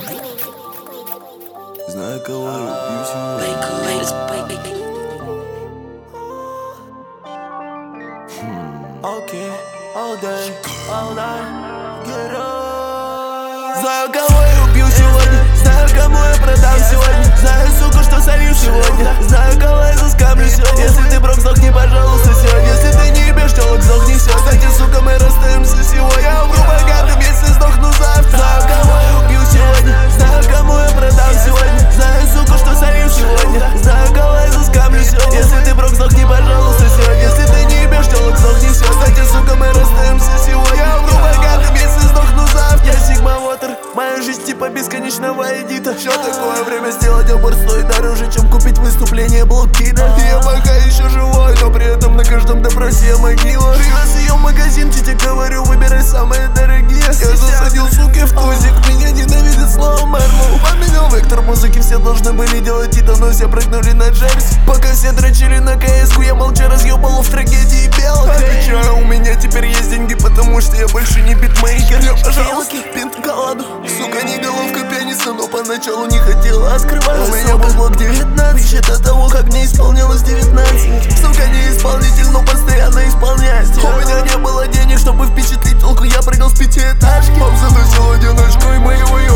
Знаю, кого я убью сегодня. Окей, all day, all night, get up. Знаю, кого я убью сегодня. Знаю, кому я продам сегодня. Знаю, сука, что солью сегодня. Знаю, кого я заскамлю сегодня. Если ты брок, сдохни, пожалуйста, сегодня. Если ты не ебешь, телок, сдохни сегодня. Кстати, сука, мы расстаемся сегодня. Я умру богатым, если сдохну завтра. Знаю, кого я убью сегодня. Знаю, кому я продам сегодня. Знаю, сука, что солью сегодня. Знаю, кого я заскамлю сегодня. Если ты брок, сдохни, пожалуйста, сегодня. Если ты не ебешь, телок, сдохни сегодня. Кстати, сука, мы расстаемся сегодня. Я умру богатым, если сдохну завтра. Я Sigma Water, моя жизнь типа бесконечного эдита. Что такое время сделать аборт стоит дороже, чем купить выступление блокида. Я пока еще живой, но при этом на каждом допросе я могила. Привез ее в магазин, тебе говорю, выбирай самые дорогие. Я засадил, суки, в тузик, меня ненавидит слово Мерлоу. Поменял вектор музыки, все должны были делать это, но все прыгнули на Джерси. Пока все дрочили на КС-ку, я молча разъебал в трагедии белых. Отвечаю, у меня теперь есть деньги, потому что я больше не битмейкер. Я, пожалуйста, пинт-коладу. Сука, не головка пианиста, но поначалу не хотела открывать. У меня был блок 19, счет от того, как мне исполнилось 19. Сука, не исполнитель, но постоянно исполняюсь. У меня не было денег, чтобы впечатлить толку, я прыгал с пятиэтажки. Пап затусил одиночку, и мы его